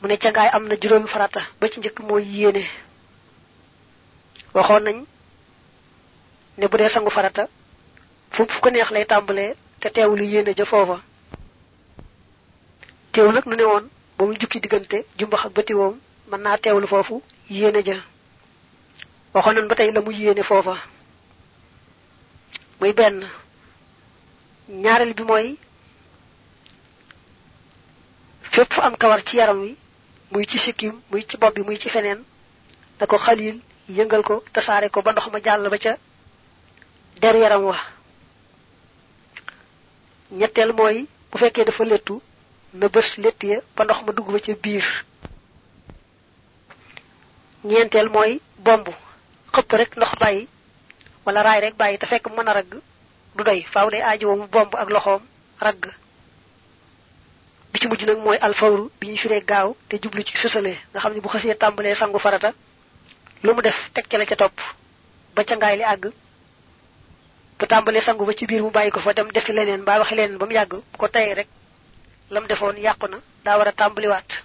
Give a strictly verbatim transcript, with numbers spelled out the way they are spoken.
mu ne cangaay am na juróomi farata ba ci njëkk mooy yéene waxoon nañ ne bu dee sangu farata fu fu ko neex lay tàmbalee te teewul yéene ja foofa teew nag nu ne woon ba mu jukki diggante jumbax ak bëti woom mën naa teewlu foofu yéene ja waxoon nañ ba tey la mu yéene foofa muy benn ñaareel bi mooy fépp fu am kawar ci yaram wi muy ci sikkim muy ci bopp bi muy ci feneen da ko xalil yëngal ko tasaare ko ba ndox ma jàll ba ca der yaram wa ñetteel mooy bu fekkee dafa lettu na bës lett ya ba ndox ma dugg ba ca biir ñeenteel mooy bomb xëpp rek ndox bàyyi wala raay rek bàyyi te fekk mën a ragg du doy faaw day aajo mu bomb ak loxoom ragg bi ci mujj nag mooy alfawru bi ñu firee gaaw te jublu ci sësale nga xam ne bu xasee tàmbalee sangu farata lu mu def teg ca la ca topp ba ca ngaay li àgg bu tàmbalee sangu ba ci biir mu bàyyi ko fa dem defi leneen mbaa waxi leneen ba mu yàgg bu ko tayee rek lam defoon yàqu na daa war a tàmbaliwaat